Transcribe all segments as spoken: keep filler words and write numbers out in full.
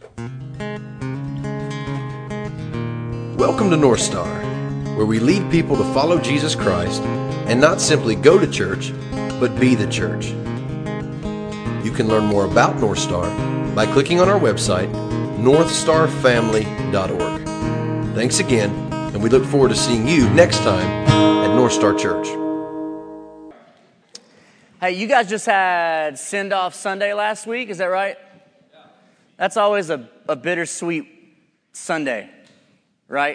Welcome to North Star, where we lead people to follow Jesus Christ and not simply go to church, but be the church. You can learn more about North Star by clicking on our website, north star family dot org. Thanks again, and we look forward to seeing you next time at North Star Church. Hey, you guys just had Send-Off Sunday last week, is that right? Yeah. That's always a, a bittersweet Sunday, right?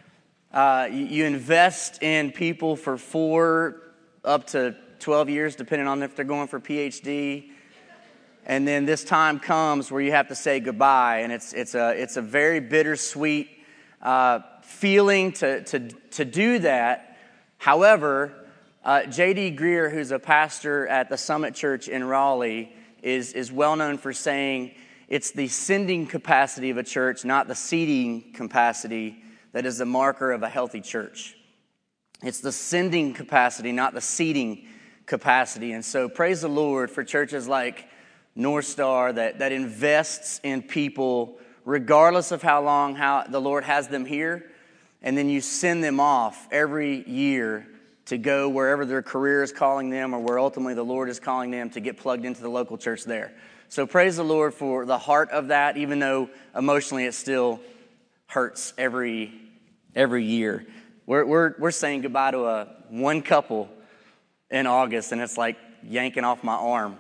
Uh, you, you invest in people for four up to twelve years, depending on if they're going for P H D. And then this time comes where you have to say goodbye, and it's it's a it's a very bittersweet uh, feeling to to to do that. However, uh, J D Greer, who's a pastor at the Summit Church in Raleigh, is is well known for saying it's the sending capacity of a church, not the seating capacity, that is the marker of a healthy church. It's the sending capacity, not the seating capacity. And so praise the Lord for churches like North Star that, that invests in people regardless of how long how the Lord has them here. And then you send them off every year to go wherever their career is calling them or where ultimately the Lord is calling them to get plugged into the local church there. So praise the Lord for the heart of that, even though emotionally it still hurts every every year. We're we're we're saying goodbye to a one couple in August, and it's like yanking off my arm.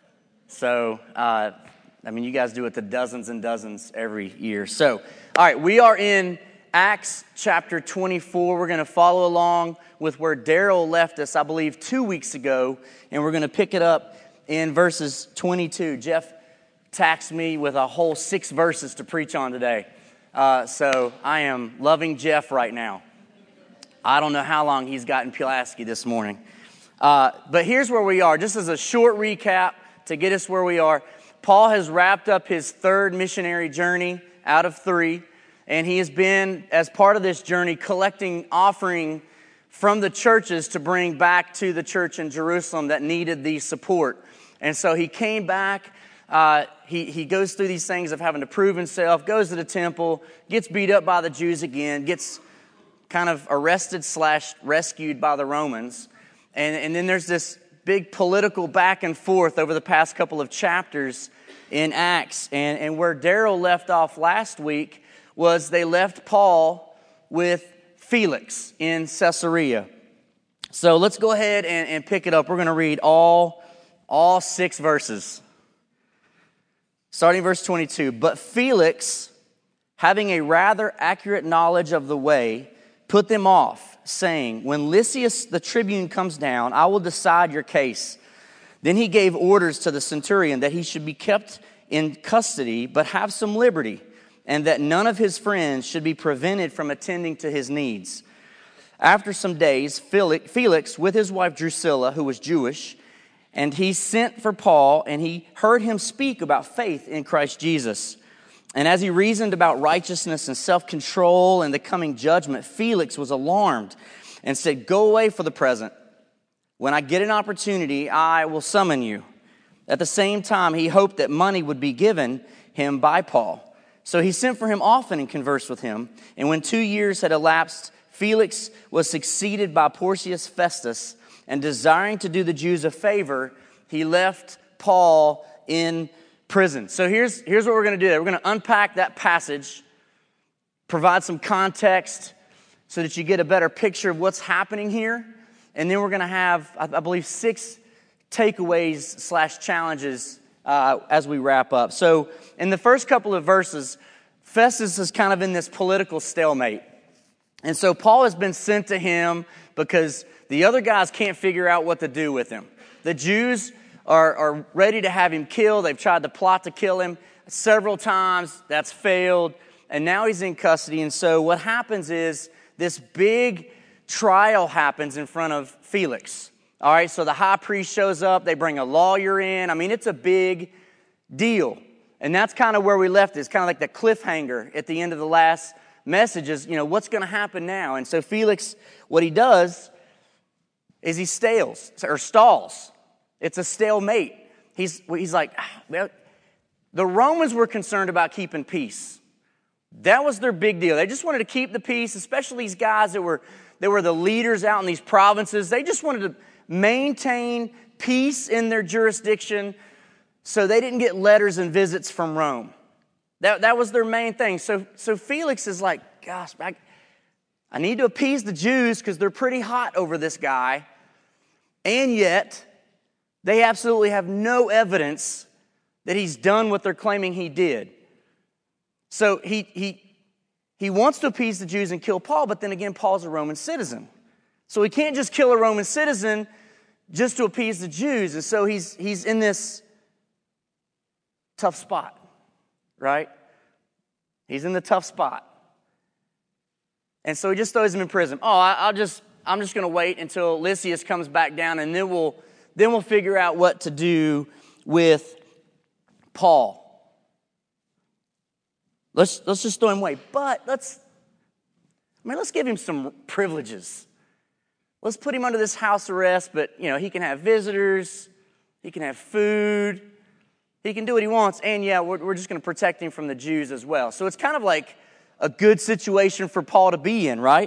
So, uh, I mean, you guys do it to dozens and dozens every year. So, all right, we are in Acts chapter twenty-four. We're going to follow along with where Daryl left us, I believe, two weeks ago, and we're going to pick it up in verses twenty-two. Jeff taxed me with a whole six verses to preach on today. Uh, so I am loving Jeff right now. I don't know how long he's gotten Pulaski this morning. Uh, but here's where we are. Just as a short recap to get us where we are. Paul has wrapped up his third missionary journey out of three. And he has been, as part of this journey, collecting offering from the churches to bring back to the church in Jerusalem that needed the support. And so he came back. Uh, he, he goes through these things of having to prove himself, goes to the temple, gets beat up by the Jews again, gets kind of arrested slash rescued by the Romans. And, and then there's this big political back and forth over the past couple of chapters in Acts. And, and where Daryl left off last week was they left Paul with Felix in Caesarea. So let's go ahead and, and pick it up. We're going to read all, all six verses. Starting verse twenty-two. But Felix, having a rather accurate knowledge of the way, put them off, saying, when Lysias the tribune comes down, I will decide your case. Then he gave orders to the centurion that he should be kept in custody, but have some liberty, and that none of his friends should be prevented from attending to his needs. After some days, Felix, with his wife Drusilla, who was Jewish, and he sent for Paul, and he heard him speak about faith in Christ Jesus. And as he reasoned about righteousness and self-control and the coming judgment, Felix was alarmed and said, go away for the present. When I get an opportunity, I will summon you. At the same time, he hoped that money would be given him by Paul. So he sent for him often and conversed with him. And when two years had elapsed, Felix was succeeded by Porcius Festus, and desiring to do the Jews a favor, he left Paul in prison. So here's, here's what we're going to do. We're going to unpack that passage, provide some context so that you get a better picture of what's happening here. And then we're going to have, I, I believe, six takeaways slash challenges uh, as we wrap up. So in the first couple of verses, Festus is kind of in this political stalemate. And so Paul has been sent to him because the other guys can't figure out what to do with him. The Jews are, are ready to have him killed. They've tried to plot to kill him several times. That's failed. And now he's in custody. And so what happens is this big trial happens in front of Felix. All right, so the high priest shows up. They bring a lawyer in. I mean, it's a big deal. And that's kind of where we left it. It's kind of like the cliffhanger at the end of the last message is, you know, what's going to happen now? And so Felix, what he does is he stales or stalls. It's a stalemate. He's he's like, ah, well, The Romans were concerned about keeping peace. That was their big deal. They just wanted to keep the peace, especially these guys that were, that were the leaders out in these provinces. They just wanted to maintain peace in their jurisdiction so they didn't get letters and visits from Rome. That, that was their main thing. So, so Felix is like, gosh, I, I need to appease the Jews because they're pretty hot over this guy. And yet, they absolutely have no evidence that he's done what they're claiming he did. So he, he, he wants to appease the Jews and kill Paul, but then again, Paul's a Roman citizen. So he can't just kill a Roman citizen just to appease the Jews. And so he's, he's in this tough spot, right? He's in the tough spot. And so he just throws him in prison. Oh, I, I'll just, I'm just going to wait until Lysias comes back down, and then we'll, then we'll figure out what to do with Paul. Let's, let's just throw him away. But let's, I mean, let's give him some privileges. Let's put him under this house arrest, but, you know, he can have visitors, he can have food, he can do what he wants, and yeah, we're, we're just going to protect him from the Jews as well. So it's kind of like a good situation for Paul to be in, right?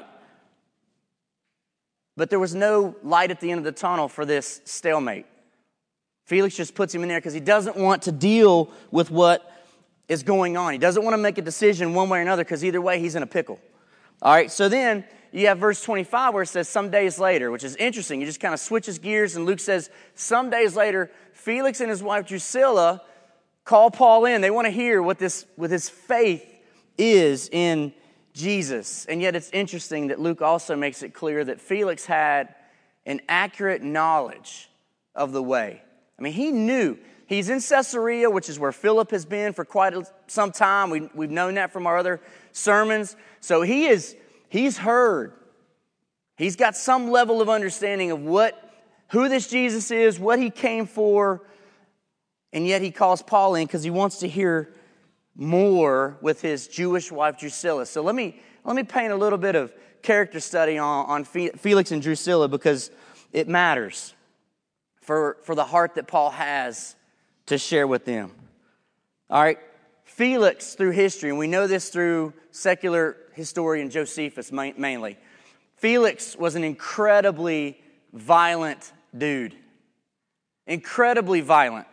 But there was no light at the end of the tunnel for this stalemate. Felix just puts him in there because he doesn't want to deal with what is going on. He doesn't want to make a decision one way or another because either way he's in a pickle. All right, so then you have verse twenty-five where it says some days later, which is interesting. He just kind of switches gears, and Luke says some days later, Felix and his wife Drusilla call Paul in. They want to hear what this, what his faith is in Jesus. And yet it's interesting that Luke also makes it clear that Felix had an accurate knowledge of the way. I mean, he knew. He's in Caesarea, which is where Philip has been for quite some time. We, we've known that from our other sermons. So he is, he's heard. He's got some level of understanding of what, who this Jesus is, what he came for, and yet he calls Paul in because he wants to hear more with his Jewish wife Drusilla. So let me let me paint a little bit of character study on, on Felix and Drusilla because it matters for, for the heart that Paul has to share with them. All right, Felix through history, and we know this through secular historian Josephus mainly. Felix was an incredibly violent dude. Incredibly violent.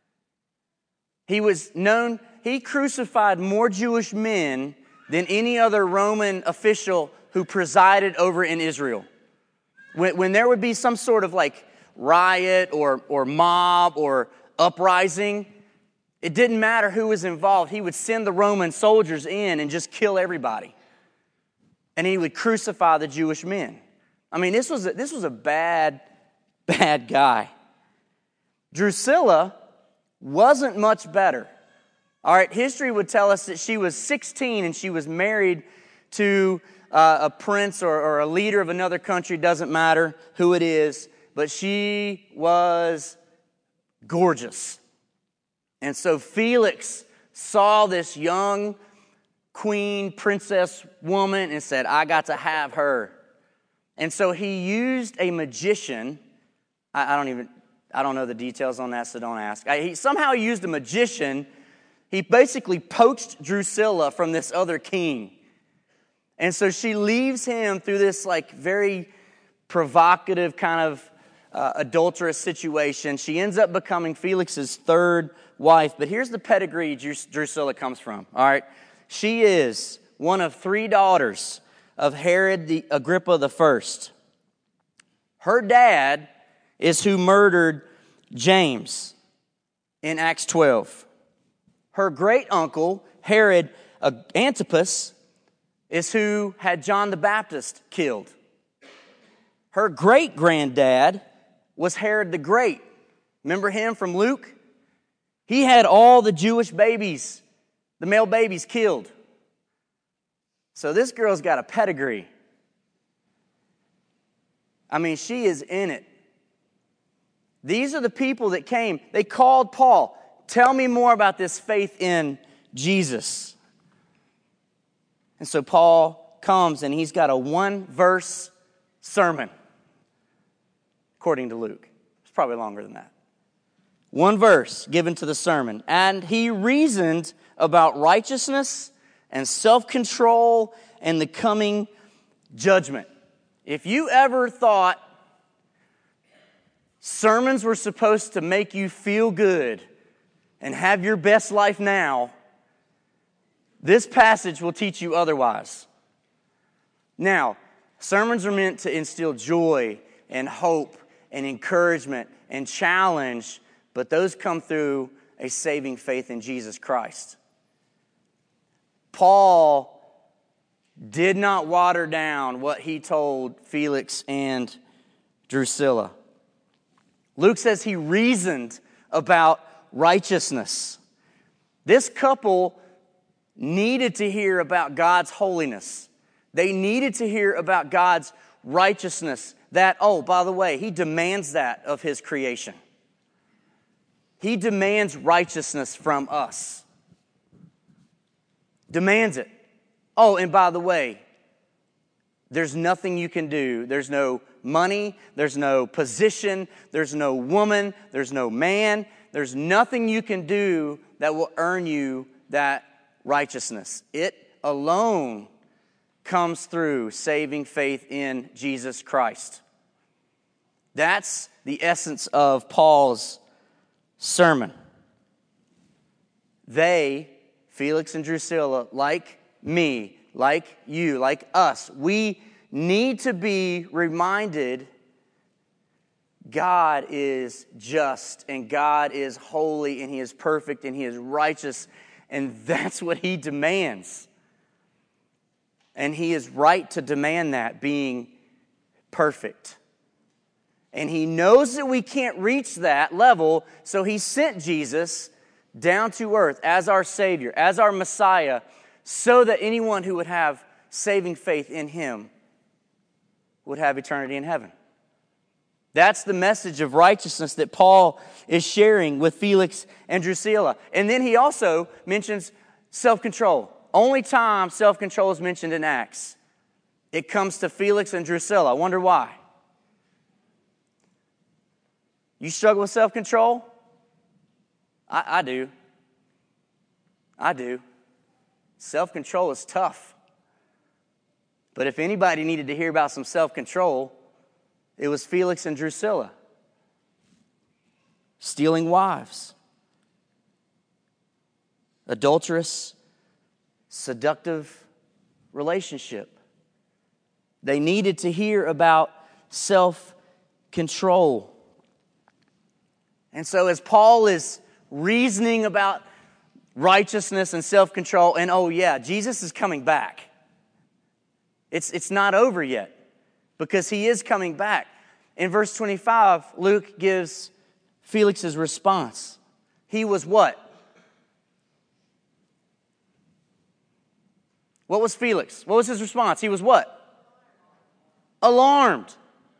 He was known, he crucified more Jewish men than any other Roman official who presided over in Israel. When, when there would be some sort of like riot or, or mob or uprising, it didn't matter who was involved. He would send the Roman soldiers in and just kill everybody. And he would crucify the Jewish men. I mean, this was a, this was a bad, bad guy. Drusilla wasn't much better. All right, history would tell us that she was sixteen and she was married to uh, a prince or, or a leader of another country, doesn't matter who it is, but she was gorgeous. And so Felix saw this young queen, princess woman and said, I got to have her. And so he used a magician. I, I don't even, I don't know the details on that, so don't ask. I, he somehow used a magician. He basically poached Drusilla from this other king. And so she leaves him through this like very provocative kind of uh, adulterous situation. She ends up becoming Felix's third wife. But here's the pedigree Drus- Drusilla comes from. All right, she is one of three daughters of Herod the Agrippa the First. Her dad is who murdered James in Acts twelve. Her great uncle Herod Antipas is who had John the Baptist killed. Her great granddad was Herod the Great. Remember him from Luke? He had all the Jewish babies, the male babies, killed. So this girl's got a pedigree. I mean, she is in it. These are the people that came. They called Paul. Tell me more about this faith in Jesus. And so Paul comes and he's got a one-verse sermon, according to Luke. It's probably longer than that. One verse given to the sermon. And he reasoned about righteousness and self-control and the coming judgment. If you ever thought sermons were supposed to make you feel good and have your best life now, this passage will teach you otherwise. Now, sermons are meant to instill joy and hope and encouragement and challenge, but those come through a saving faith in Jesus Christ. Paul did not water down what he told Felix and Drusilla. Luke says he reasoned about righteousness. This couple needed to hear about God's holiness. They needed to hear about God's righteousness. That, oh, by the way, he demands that of his creation. He demands righteousness from us. Demands it. Oh, and by the way, there's nothing you can do. There's no money. There's no position. There's no woman. There's no man. There's nothing you can do that will earn you that righteousness. It alone comes through saving faith in Jesus Christ. That's the essence of Paul's sermon. They, Felix and Drusilla, like me, like you, like us, we need to be reminded God is just and God is holy and He is perfect and He is righteous, and that's what He demands. And He is right to demand that, being perfect. And He knows that we can't reach that level, so He sent Jesus down to earth as our Savior, as our Messiah, so that anyone who would have saving faith in Him would have eternity in heaven. That's the message of righteousness that Paul is sharing with Felix and Drusilla. And then he also mentions self-control. Only time self-control is mentioned in Acts, it comes to Felix and Drusilla. I wonder why. You struggle with self-control? I, I do. I do. Self-control is tough. But if anybody needed to hear about some self-control, it was Felix and Drusilla. Stealing wives. Adulterous, seductive relationship. They needed to hear about self-control. And so as Paul is reasoning about righteousness and self-control, and oh yeah, Jesus is coming back. It's, it's not over yet, because He is coming back. In verse twenty-five, Luke gives Felix's response. He was what? What was Felix? What was his response? He was what? Alarmed.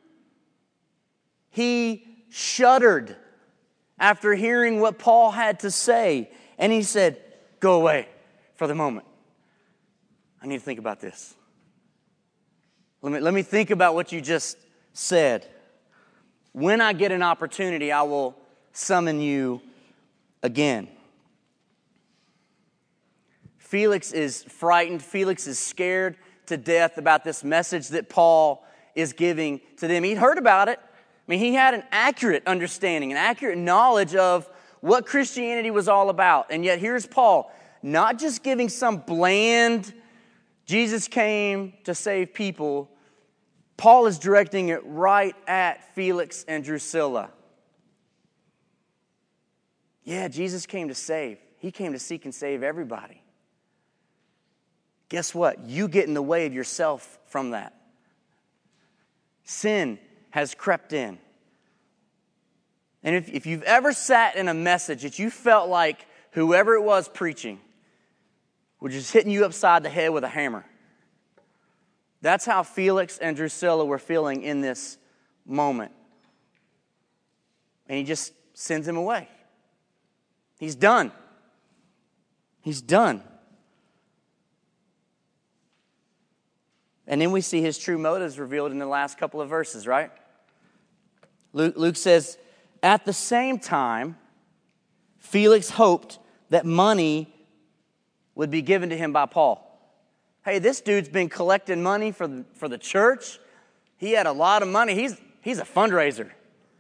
He shuddered after hearing what Paul had to say. And he said, go away for the moment. I need to think about this. Let me, let me think about what you just said. When I get an opportunity, I will summon you again. Felix is frightened. Felix is scared to death about this message that Paul is giving to them. He'd heard about it. I mean, he had an accurate understanding, an accurate knowledge of what Christianity was all about. And yet here's Paul, not just giving some bland, Jesus came to save people. Paul is directing it right at Felix and Drusilla. Yeah, Jesus came to save. He came to seek and save everybody. Guess what? You get in the way of yourself from that. Sin has crept in. And if, if you've ever sat in a message that you felt like whoever it was preaching was just hitting you upside the head with a hammer, that's how Felix and Drusilla were feeling in this moment. And he just sends him away. He's done. He's done. And then we see his true motives revealed in the last couple of verses, right? Luke, Luke says, at the same time, Felix hoped that money would be given to him by Paul. Hey, this dude's been collecting money for the, for the church. He had a lot of money. He's, he's a fundraiser.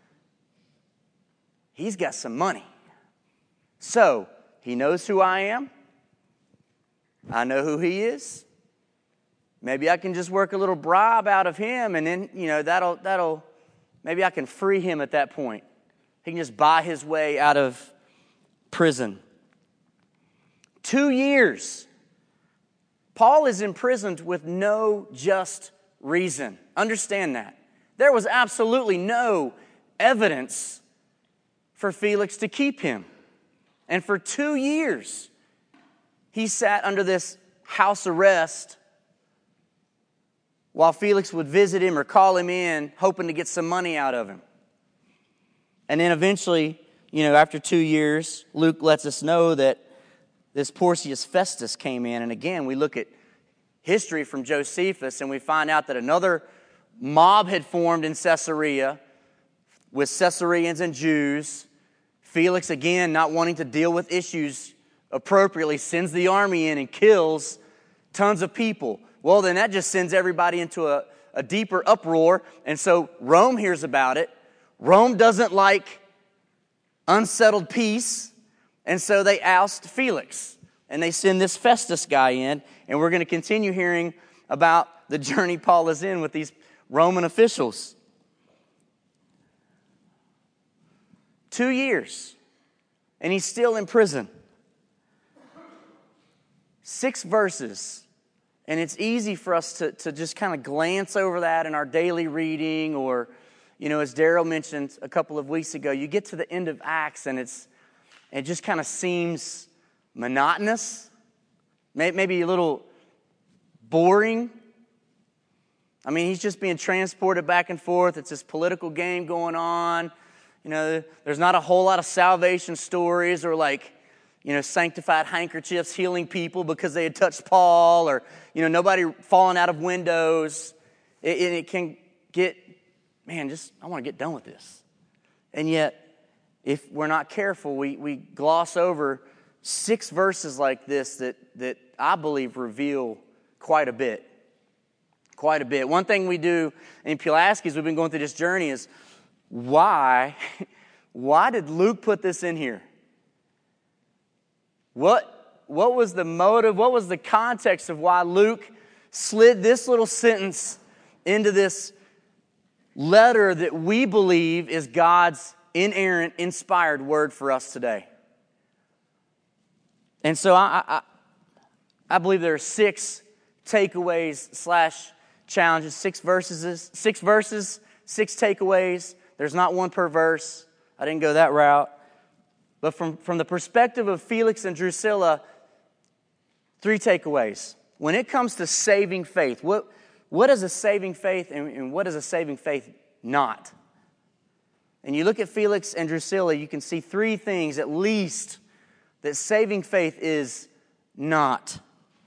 He's got some money. So, he knows who I am. I know who he is. Maybe I can just work a little bribe out of him, and then, you know, that'll, that'll, maybe I can free him at that point. He can just buy his way out of prison. Two years. Paul is imprisoned with no just reason. Understand that. There was absolutely no evidence for Felix to keep him. And for two years, he sat under this house arrest while Felix would visit him or call him in, hoping to get some money out of him. And then eventually, you know, after two years, Luke lets us know that this Porcius Festus came in. And again, we look at history from Josephus, and we find out that another mob had formed in Caesarea with Caesareans and Jews. Felix, again, not wanting to deal with issues appropriately, sends the army in and kills tons of people. Well, then that just sends everybody into a, a deeper uproar. And so Rome hears about it. Rome doesn't like unsettled peace. And so they oust Felix. And they send this Festus guy in. And we're going to continue hearing about the journey Paul is in with these Roman officials. Two years. And he's still in prison. Six verses. And it's easy for us to, to just kind of glance over that in our daily reading, or, you know, as Daryl mentioned a couple of weeks ago, you get to the end of Acts and it's it just kind of seems monotonous, maybe a little boring. I mean, he's just being transported back and forth. It's this political game going on. You know, there's not a whole lot of salvation stories or like, you know, sanctified handkerchiefs healing people because they had touched Paul, or, you know, nobody falling out of windows. It, it can get, man, just, I want to get done with this. And yet, if we're not careful, we, we gloss over six verses like this that, that I believe reveal quite a bit. Quite a bit. One thing we do in Pulaski as we've been going through this journey is, why, why did Luke put this in here? What, what was the motive? What was the context of why Luke slid this little sentence into this letter that we believe is God's inerrant, inspired word for us today? And so I, I, I believe there are six takeaways slash challenges, six verses, six verses, six takeaways. There's not one per verse. I didn't go that route. But from, from the perspective of Felix and Drusilla, three takeaways. When it comes to saving faith, what, what is a saving faith and, and what is a saving faith not? And you look at Felix and Drusilla, you can see three things at least that saving faith is not.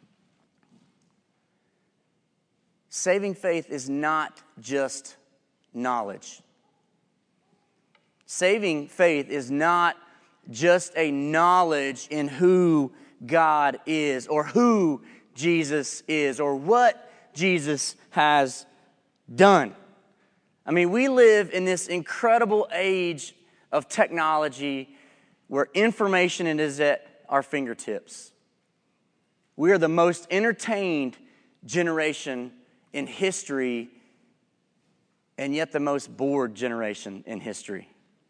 Saving faith is not just knowledge. Saving faith is not just a knowledge in who God is, or who Jesus is, or what Jesus has done. I mean, we live in this incredible age of technology where information is at our fingertips. We are the most entertained generation in history, and yet the most bored generation in history.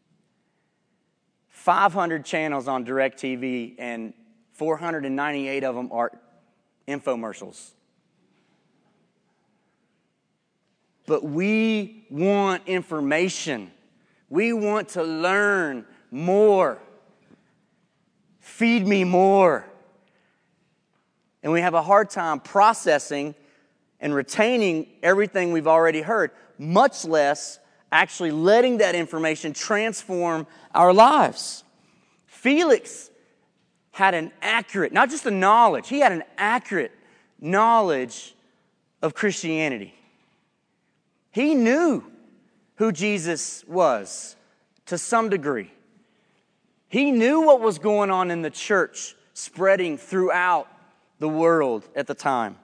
five hundred channels on DirecTV, and four hundred ninety-eight of them are infomercials. But we want information. We want to learn more. Feed me more. And we have a hard time processing and retaining everything we've already heard, much less actually letting that information transform our lives. Felix had an accurate, not just a knowledge, he had an accurate knowledge of Christianity. He knew who Jesus was to some degree. He knew what was going on in the church, spreading throughout the world at the time.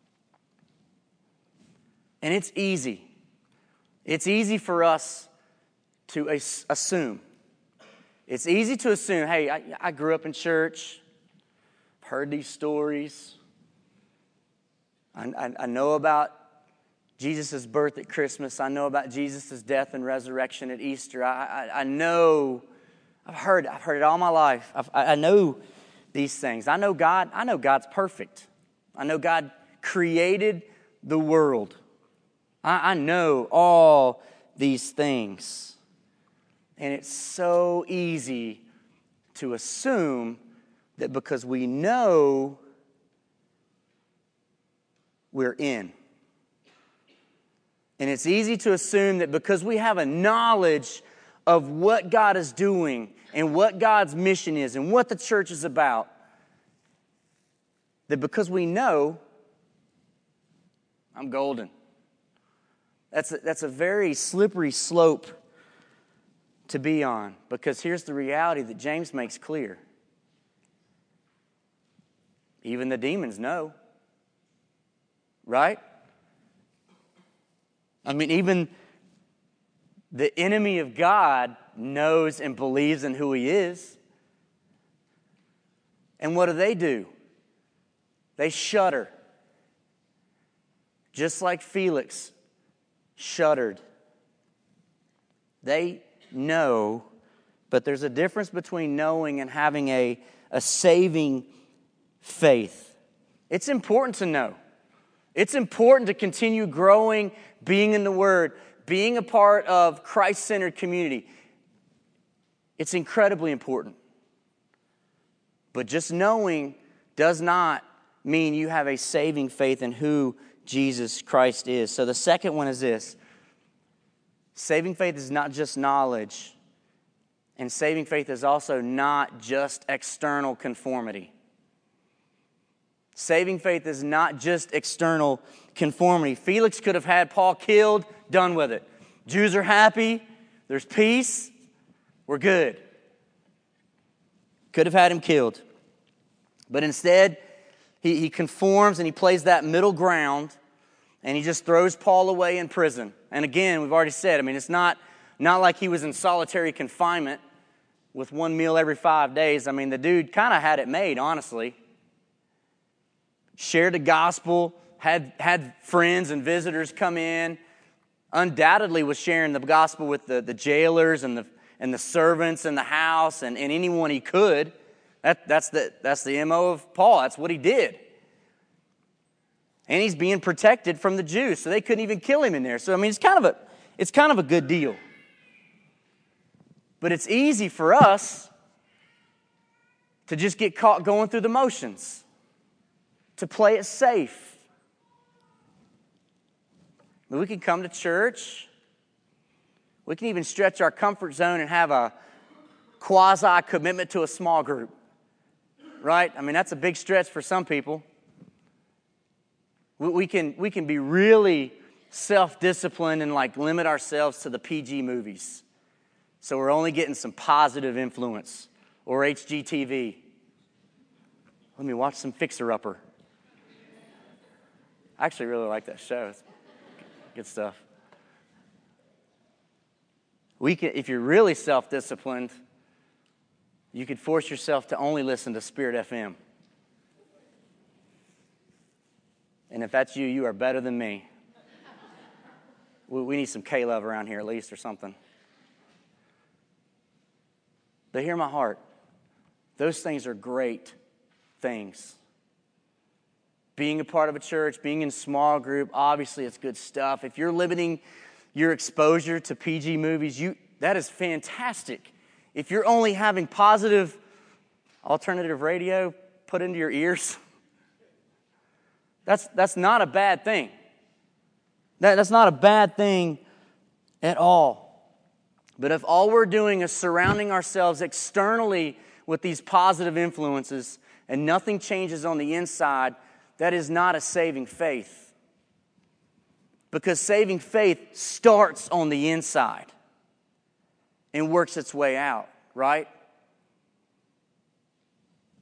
And it's easy. It's easy for us to assume. It's easy to assume, hey, I, I grew up in church, heard these stories. I, I, I know about Jesus' birth at Christmas. I know about Jesus' death and resurrection at Easter. I, I, I know, I've heard, I've heard it all my life. I've, I know these things. I know God. I know God's perfect. I know God created the world. I, I know all these things. And it's so easy to assume that because we know, we're in. And it's easy to assume that because we have a knowledge of what God is doing and what God's mission is and what the church is about, that because we know, I'm golden. That's a, that's a very slippery slope to be on, because here's the reality that James makes clear. Even the demons know. Right? I mean, even the enemy of God knows and believes in who he is. And what do they do? They shudder. Just like Felix shuddered. They know, but there's a difference between knowing and having a, a saving faith. It's important to know. It's important to continue growing, being in the Word, being a part of Christ-centered community. It's incredibly important. But just knowing does not mean you have a saving faith in who Jesus Christ is. So the second one is this. Saving faith is not just knowledge, and saving faith is also not just external conformity. Saving faith is not just external conformity. Felix could have had Paul killed, done with it. Jews are happy, there's peace, we're good. Could have had him killed. But instead, he, he conforms and he plays that middle ground, and he just throws Paul away in prison. And again, we've already said, I mean, it's not, not like he was in solitary confinement with one meal every five days. I mean, the dude kind of had it made, honestly. Shared the gospel, had, had friends and visitors come in, undoubtedly was sharing the gospel with the, the jailers and the, and the servants in the house and, and anyone he could. That, that's, the, that's the M O of Paul. That's what he did. And he's being protected from the Jews, so they couldn't even kill him in there. So, I mean, it's kind of a, it's kind of a good deal. But it's easy for us to just get caught going through the motions, to play it safe. I mean, we can come to church. We can even stretch our comfort zone and have a quasi-commitment to a small group. Right? I mean, that's a big stretch for some people. We can, we can be really self-disciplined and like limit ourselves to the P G movies. So we're only getting some positive influence. Or H G T V. Let me watch some Fixer Upper. I actually really like that show. It's good stuff. We can, if you're really self-disciplined, you could force yourself to only listen to Spirit F M. And if that's you, you are better than me. We need some K-Love around here at least or something. But hear my heart. Those things are great things. Being a part of a church, being in a small group, obviously it's good stuff. If you're limiting your exposure to P G movies, you that is fantastic. If you're only having positive alternative radio put into your ears, That's, that's not a bad thing. That, that's not a bad thing at all. But if all we're doing is surrounding ourselves externally with these positive influences and nothing changes on the inside, that is not a saving faith. Because saving faith starts on the inside and works its way out, right?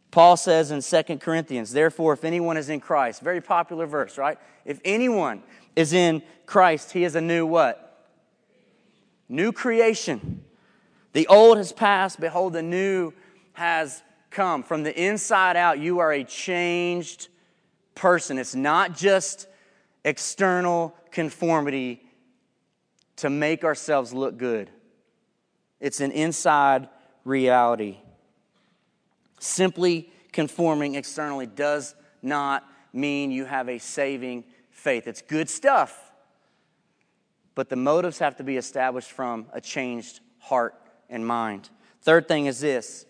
Paul says in Second Corinthians, therefore, if anyone is in Christ, very popular verse, right? If anyone is in Christ, he is a new what? New creation. The old has passed, behold, the new has come. From the inside out, you are a changed person. It's not just external conformity to make ourselves look good. It's an inside reality. Simply conforming externally does not mean you have a saving faith. It's good stuff, but the motives have to be established from a changed heart and mind. Third thing is this: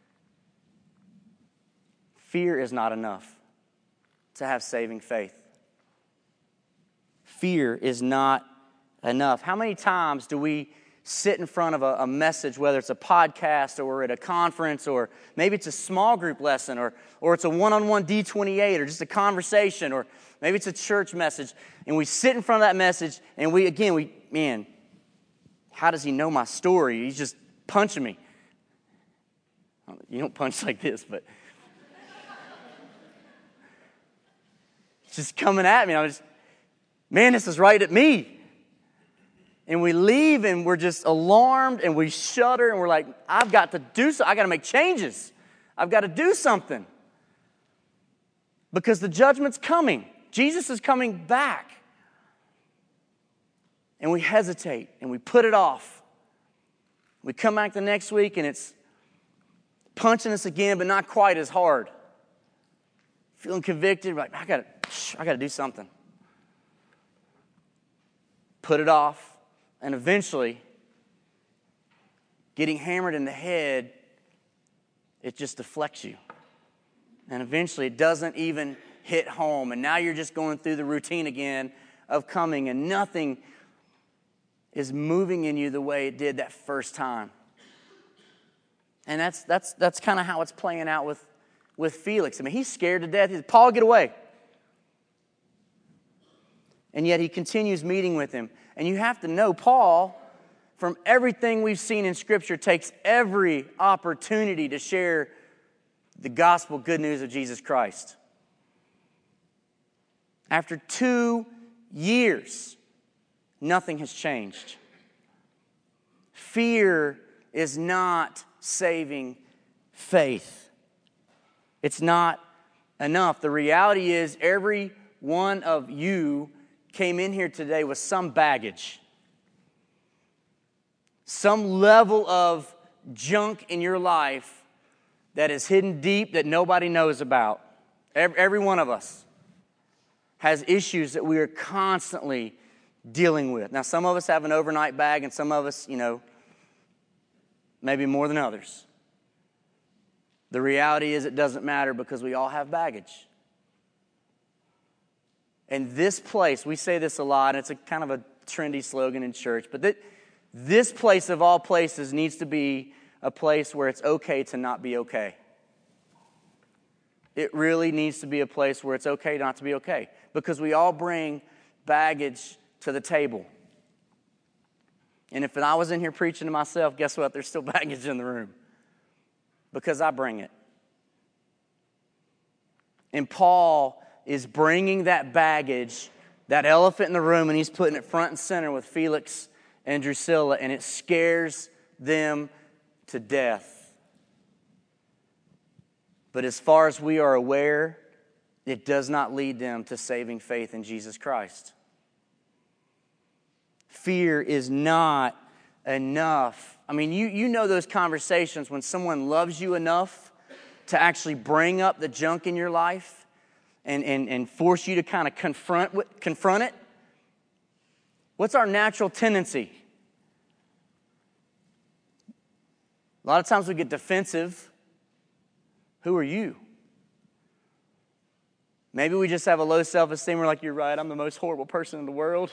fear is not enough to have saving faith. Fear is not enough. How many times do we sit in front of a, a message, whether it's a podcast or we're at a conference or maybe it's a small group lesson or, or it's a one-on-one D twenty-eight or just a conversation or maybe it's a church message, and we sit in front of that message and we, again, we, man, how does he know my story? He's just punching me. You don't punch like this, but it's just coming at me. I'm just, man, this is right at me. And we leave and we're just alarmed and we shudder and we're like, I've got to do something. I've got to make changes. I've got to do something. Because the judgment's coming. Jesus is coming back. And we hesitate and we put it off. We come back the next week and it's punching us again, but not quite as hard. Feeling convicted, like, I got to, I got to do something. Put it off. And eventually, getting hammered in the head, it just deflects you. And eventually, it doesn't even hit home. And now you're just going through the routine again of coming, and nothing is moving in you the way it did that first time. And that's that's that's kind of how it's playing out with, with Felix. I mean, he's scared to death. He says, Paul, get away. And yet he continues meeting with him. And you have to know, Paul, from everything we've seen in Scripture, takes every opportunity to share the gospel good news of Jesus Christ. After two years, nothing has changed. Fear is not saving faith. It's not enough. The reality is every one of you came in here today with some baggage, some level of junk in your life that is hidden deep that nobody knows about. Every, every one of us has issues that we are constantly dealing with. Now, some of us have an overnight bag, and some of us, you know, maybe more than others. The reality is it doesn't matter because we all have baggage. And this place, we say this a lot, and it's a kind of a trendy slogan in church, but that this place of all places needs to be a place where it's okay to not be okay. It really needs to be a place where it's okay not to be okay, because we all bring baggage to the table. And if I was in here preaching to myself, guess what? There's still baggage in the room because I bring it. And Paul is bringing that baggage, that elephant in the room, and he's putting it front and center with Felix and Drusilla, and it scares them to death. But as far as we are aware, it does not lead them to saving faith in Jesus Christ. Fear is not enough. I mean, you, you know those conversations when someone loves you enough to actually bring up the junk in your life and, and, and force you to kind of confront, confront it. What's our natural tendency? A lot of times we get defensive. Who are you? Maybe we just have a low self-esteem. We're like, you're right, I'm the most horrible person in the world.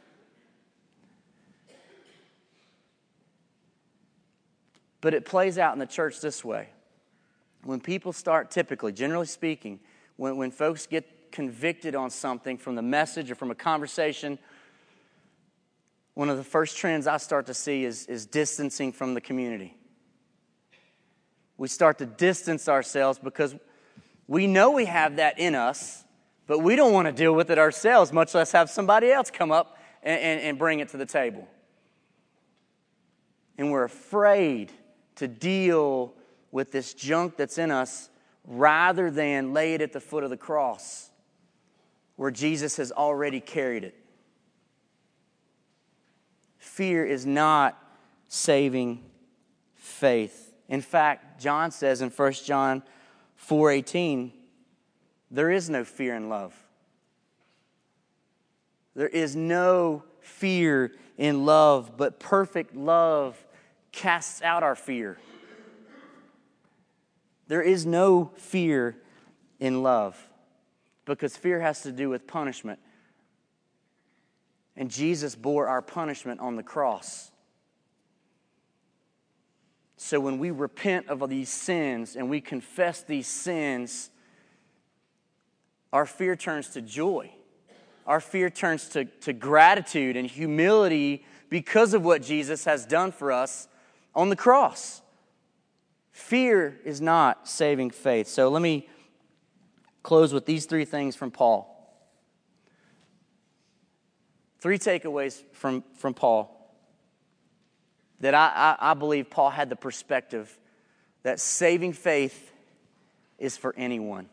But it plays out in the church this way. When people start, typically, generally speaking, when, when folks get convicted on something from the message or from a conversation, one of the first trends I start to see is, is distancing from the community. We start to distance ourselves because we know we have that in us, but we don't want to deal with it ourselves, much less have somebody else come up and, and, and bring it to the table. And we're afraid to deal with this junk that's in us rather than lay it at the foot of the cross where Jesus has already carried it. Fear is not saving faith. In fact, John says in First John four eighteen, there is no fear in love. There is no fear in love, but perfect love casts out our fear. There is no fear in love because fear has to do with punishment. And Jesus bore our punishment on the cross. So when we repent of these sins and we confess these sins, our fear turns to joy. Our fear turns to, to gratitude and humility because of what Jesus has done for us on the cross. Fear is not saving faith. So let me close with these three things from Paul. Three takeaways from, from Paul that I, I, I believe Paul had the perspective that saving faith is for anyone.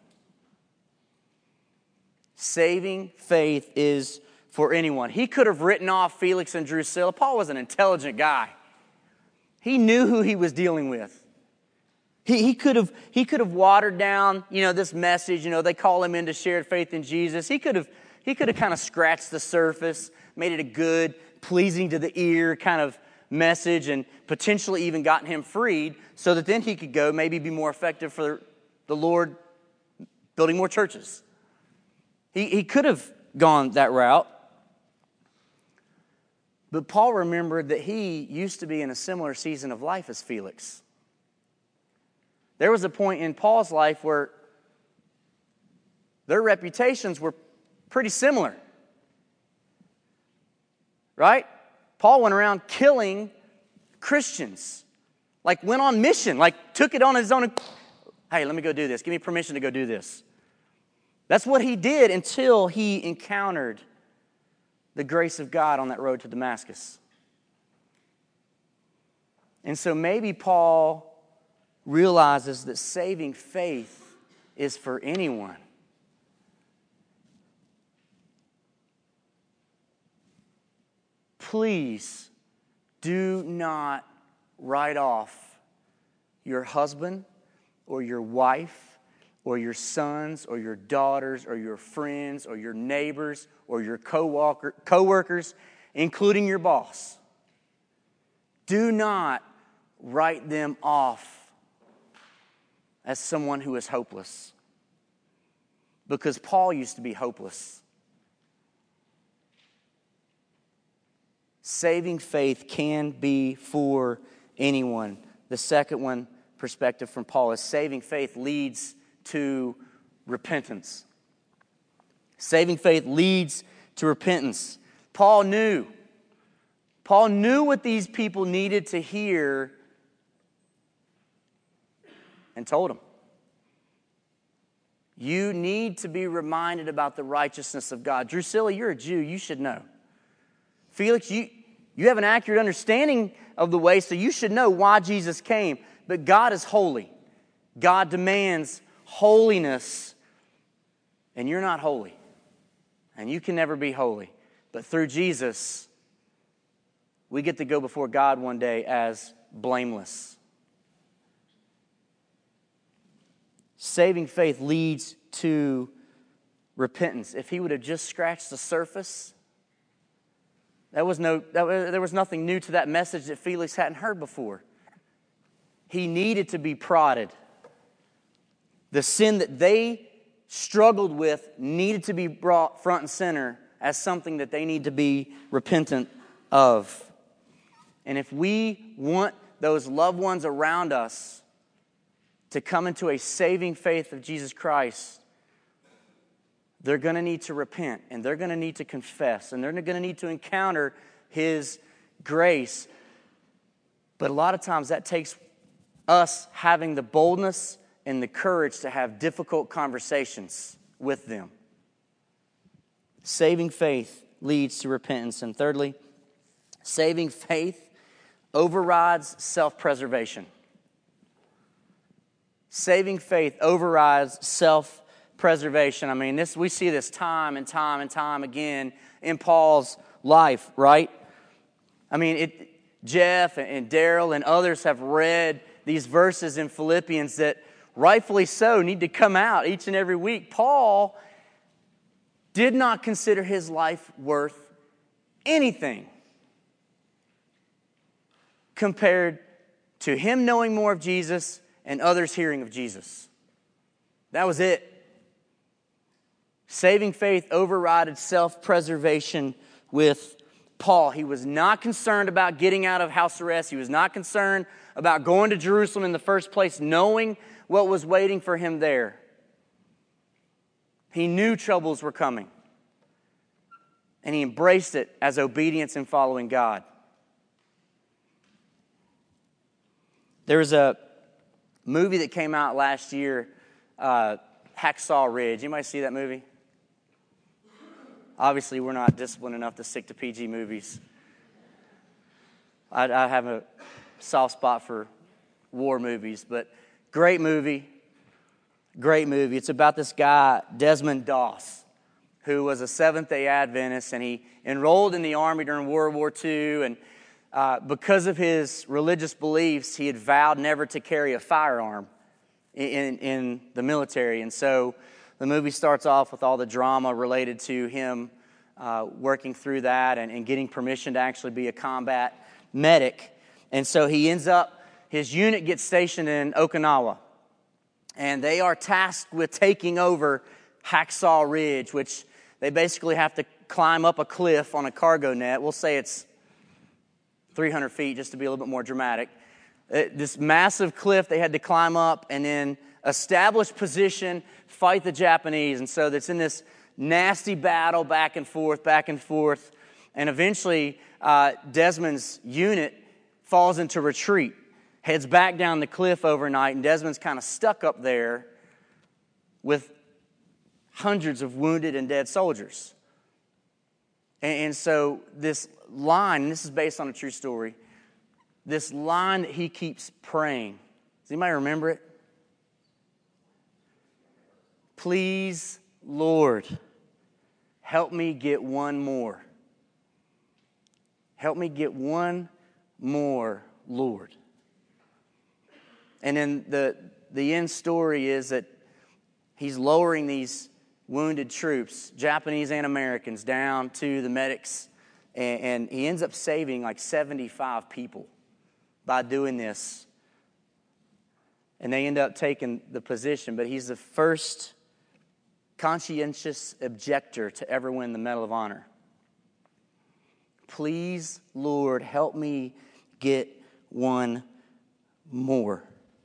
Saving faith is for anyone. He could have written off Felix and Drusilla. Paul was an intelligent guy. He knew who he was dealing with. He, he could have he could have watered down, you know, this message. You know, they call him into shared faith in Jesus. He could have he could have kind of scratched the surface, made it a good, pleasing to the ear kind of message, and potentially even gotten him freed, so that then he could go maybe be more effective for the Lord, building more churches. He he could have gone that route. But Paul remembered that he used to be in a similar season of life as Felix. There was a point in Paul's life where their reputations were pretty similar. Right? Paul went around killing Christians. Like went on mission. Like took it on his own. Hey, let me go do this. Give me permission to go do this. That's what he did until he encountered the grace of God on that road to Damascus. And so maybe Paul realizes that saving faith is for anyone. Please do not write off your husband or your wife or your sons or your daughters or your friends or your neighbors or your co-worker, co-workers, including your boss. Do not write them off as someone who is hopeless. Because Paul used to be hopeless. Saving faith can be for anyone. The second one, perspective from Paul, is saving faith leads to repentance. Saving faith leads to repentance. Paul knew. Paul knew what these people needed to hear and told them. You need to be reminded about the righteousness of God. Drusilla, you're a Jew. You should know. Felix, you, you have an accurate understanding of the way, so you should know why Jesus came. But God is holy. God demands holiness, and you're not holy. And you can never be holy. But through Jesus, we get to go before God one day as blameless. Saving faith leads to repentance. If he would have just scratched the surface, that was no, that was, there was nothing new to that message that Felix hadn't heard before. He needed to be prodded. The sin that they struggled with needed to be brought front and center as something that they need to be repentant of. And if we want those loved ones around us to come into a saving faith of Jesus Christ, they're going to need to repent, and they're going to need to confess, and they're going to need to encounter His grace. But a lot of times that takes us having the boldness and the courage to have difficult conversations with them. Saving faith leads to repentance. And thirdly, saving faith overrides self-preservation. Saving faith overrides self-preservation. I mean, this we see this time and time and time again in Paul's life, right? I mean, it, Jeff and Daryl and others have read these verses in Philippians that rightfully so need to come out each and every week. Paul did not consider his life worth anything compared to him knowing more of Jesus and others hearing of Jesus. That was it. Saving faith overrided self-preservation with Paul. He was not concerned about getting out of house arrest. He was not concerned about going to Jerusalem in the first place, knowing what was waiting for him there. He knew troubles were coming. And he embraced it as obedience in following God. There was a movie that came out last year, uh, Hacksaw Ridge. Anybody see that movie? Obviously, we're not disciplined enough to stick to P G movies. I, I have a soft spot for war movies, but great movie. Great movie. It's about this guy, Desmond Doss, who was a Seventh-day Adventist, and he enrolled in the Army during World War Two, and uh, because of his religious beliefs, he had vowed never to carry a firearm in, in the military. And so the movie starts off with all the drama related to him uh, working through that and, and getting permission to actually be a combat medic. And so he ends up, his unit gets stationed in Okinawa. And they are tasked with taking over Hacksaw Ridge, which they basically have to climb up a cliff on a cargo net. We'll say it's three hundred feet, just to be a little bit more dramatic. This massive cliff they had to climb up and then establish position, fight the Japanese. And so it's in this nasty battle back and forth, back and forth. And eventually, uh, Desmond's unit falls into retreat, heads back down the cliff overnight, and Desmond's kind of stuck up there with hundreds of wounded and dead soldiers. And, and so this line, and this is based on a true story, this line that he keeps praying. Does anybody remember it? Please, Lord, help me get one more. Help me get one more, Lord. And then the, the end story is that he's lowering these wounded troops, Japanese and Americans, down to the medics. And, and he ends up saving like seventy-five people by doing this. And they end up taking the position. But he's the first conscientious objector to ever win the Medal of Honor. Please, Lord, help me get one more.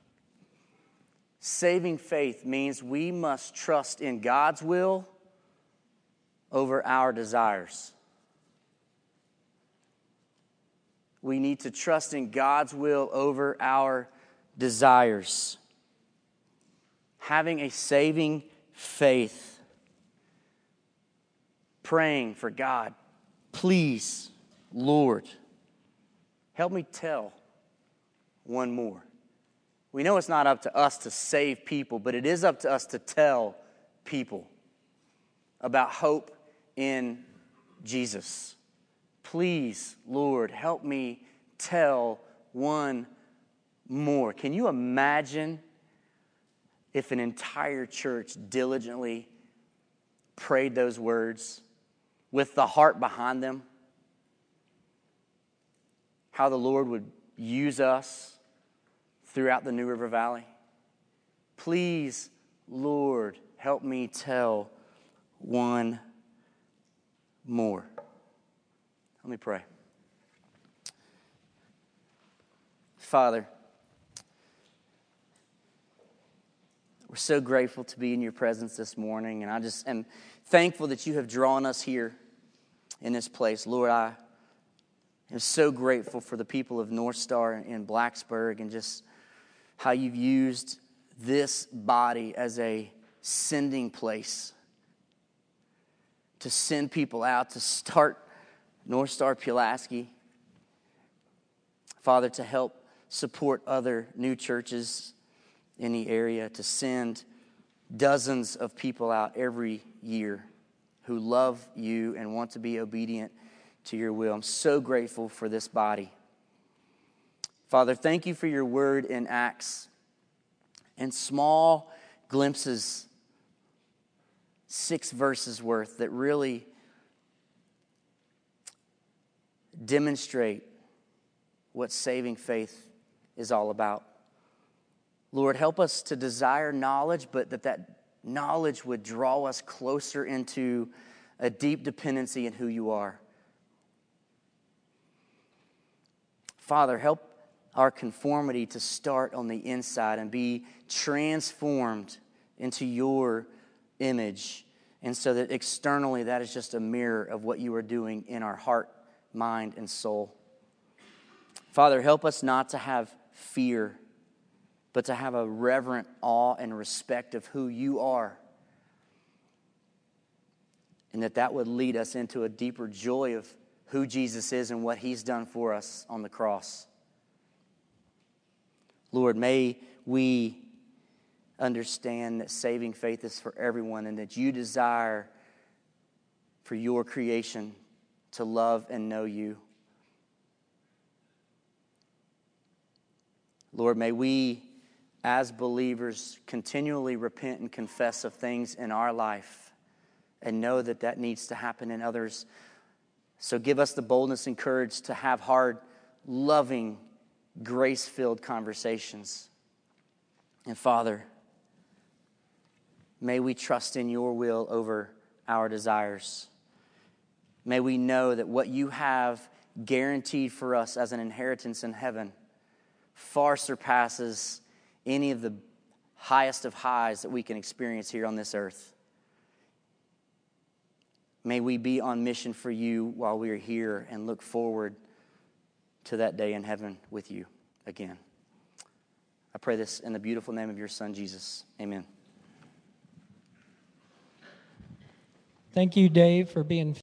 Saving faith means we must trust in God's will over our desires. We need to trust in God's will over our desires. Having a saving faith. Praying for God, please, Lord, help me tell one more. We know it's not up to us to save people, but it is up to us to tell people about hope in Jesus. Please, Lord, help me tell one more. Can you imagine if an entire church diligently prayed those words with the heart behind them? How the Lord would use us throughout the New River Valley. Please, Lord, help me tell one more. Let me pray. Father, we're so grateful to be in your presence this morning, and I just am thankful that you have drawn us here in this place. Lord, I am so grateful for the people of North Star in Blacksburg and just how you've used this body as a sending place to send people out, to start North Star Pulaski. Father, to help support other new churches in the area, to send dozens of people out every year who love you and want to be obedient to your will. I'm so grateful for this body. Father, thank you for your word in Acts and small glimpses, six verses worth, that really demonstrate what saving faith is all about. Lord, help us to desire knowledge, but that that knowledge would draw us closer into a deep dependency in who you are. Father, help our conformity to start on the inside and be transformed into your image, and so that externally that is just a mirror of what you are doing in our heart, mind, and soul. Father, help us not to have fear, but to have a reverent awe and respect of who you are, and that that would lead us into a deeper joy of who Jesus is and what he's done for us on the cross. Lord, may we understand that saving faith is for everyone, and that you desire for your creation to love and know you. Lord, may we, as believers, continually repent and confess of things in our life and know that that needs to happen in others. So give us the boldness and courage to have hard, loving, grace-filled conversations. And Father, may we trust in your will over our desires. May we know that what you have guaranteed for us as an inheritance in heaven far surpasses any of the highest of highs that we can experience here on this earth. May we be on mission for you while we are here and look forward to that day in heaven with you again. I pray this in the beautiful name of your Son, Jesus. Amen. Thank you, Dave, for being